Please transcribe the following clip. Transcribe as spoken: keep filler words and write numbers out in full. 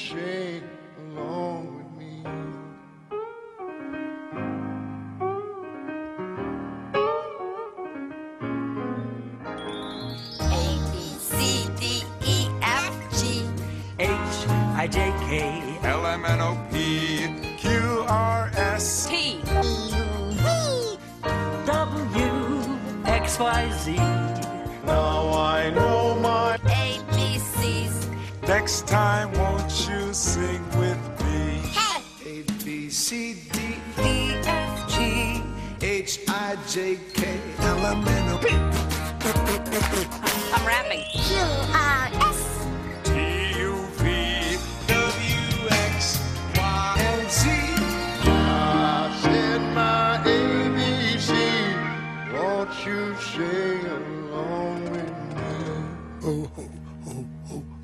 sing along with me? A, B, C, D, E, F, G, H I J K L M N O P Q R S T, W X Y Z. Now I know my A, B, C's. Next time won't you sing with me? Hey! A, B, C, D, E, F, G, H, I, J, K, L, M, N, O, P, I'm rapping. Q, R, S, T U V W X Y and Z. I said my A B C. Won't you sing along with me? Oh, oh, oh, oh.